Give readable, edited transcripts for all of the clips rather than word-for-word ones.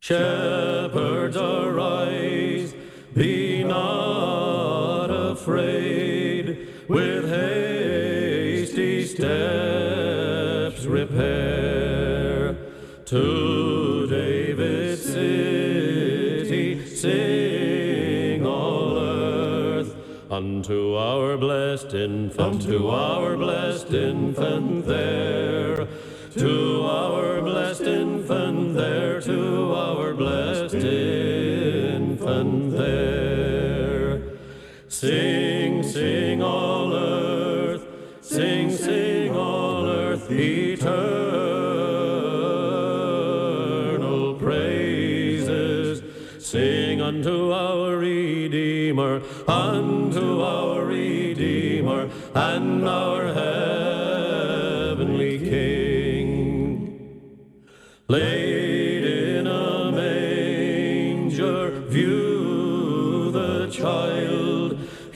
Shepherds, arise, be not afraid, with hasty steps repair to David's city. Sing all earth, unto our blessed infant, there. To our blessed infant there, to our blessed infant there. Sing, sing all earth, sing, sing all earth, eternal praises. Sing unto our Redeemer, unto our Redeemer, and our heavenly King. Laid in a manger, view the child,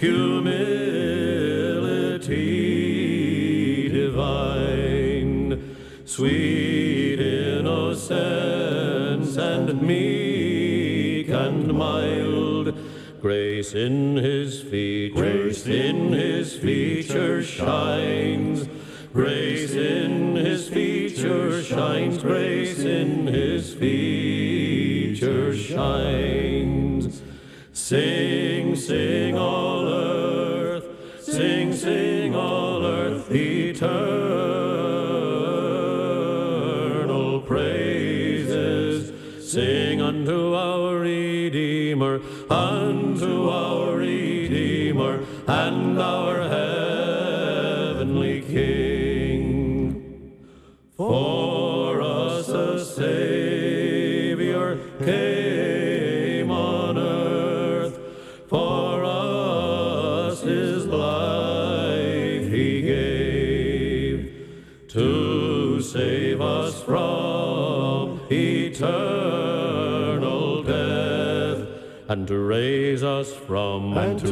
humility divine, sweet innocence and meek and mild, grace in his features, shines. Grace in his features shines, grace in his features shines. Sing, sing all earth, sing, sing all earth, eternal praises. Sing unto our Redeemer, unto our Redeemer, and our heavenly King. For us a Savior came on earth, for us his life he gave, to save us from eternal death, and to raise us from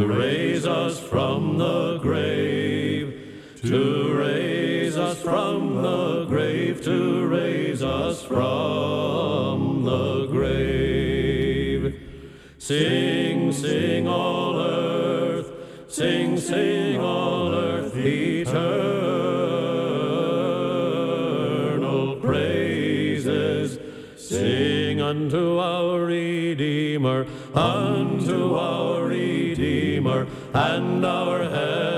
the grave, to raise us from the grave, to raise us from the grave. Sing, sing all earth, sing, sing all earth, eternal praises. Sing unto our Redeemer, unto our Redeemer, and our head.